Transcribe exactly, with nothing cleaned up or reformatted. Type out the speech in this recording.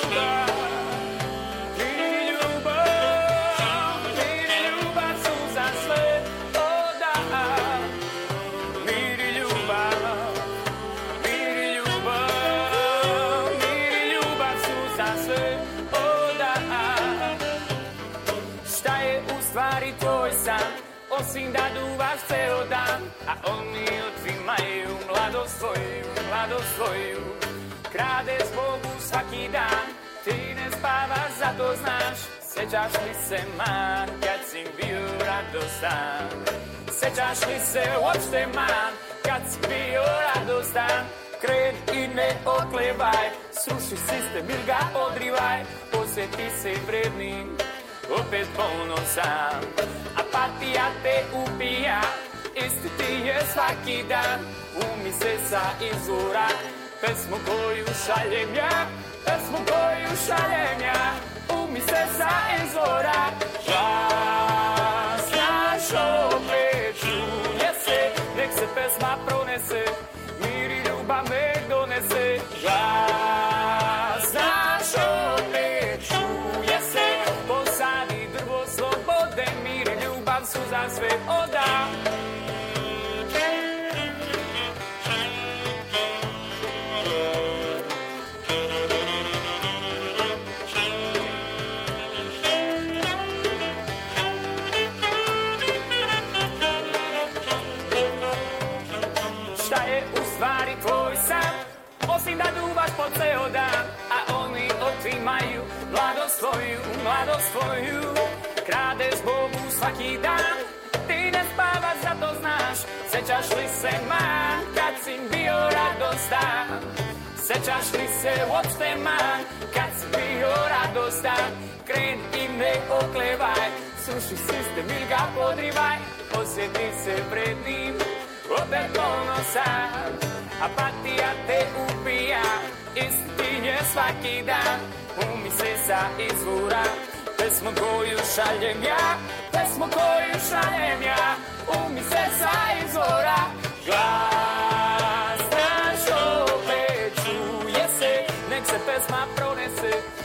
Osim da dúvaš ceo dan, a oni otimajú mladosť svoju, mladosť svoju. Kradeš Bohu svaký dan, ty nespávaš, za to znáš. Sečaš li se man, kad si bio radostan? Sečaš li se uopšte man, kad si bio radostan? Kreni i ne oklevaj, sruši sistem ili ga odrivaj, osjeti se vrednim, opet ponosan. Apatija te ubija, isti ti je svaki dan. Umi se sa izvora, pesmu koju šaljem ja, pesmu koju šaljem ja. Umi se sa izvora, glas naš opet čuje se, nek se pesma pronese, mir i ljubav nek donese. Glas naš opet čuje se, posadi drvo slobode, mir i ljubav su za sve odam. Šta je u stvari tvoj san? Osim da duvaš po ceo dan, a oni otimaju mladost tvoju, mladost tvoju. Kradeš Bogu svaki dan, ti ne spavaš, zato znaš. Sećaš li se man, kad si bio radostan? Sećaš li se uopšte man, kad si bio radostan? Kreni i ne oklevaj, sruši sistem ili ga podrivaj, osjeti se vrednim, opet ponosan. Apatija te ubija, isti ti je svaki dan. Umi se sa izvora, pesmu koju šaljem ja, pesmu koju šaljem ja. Umi se sa izvora, glas naš opet čuje se, nek se pesma pronese.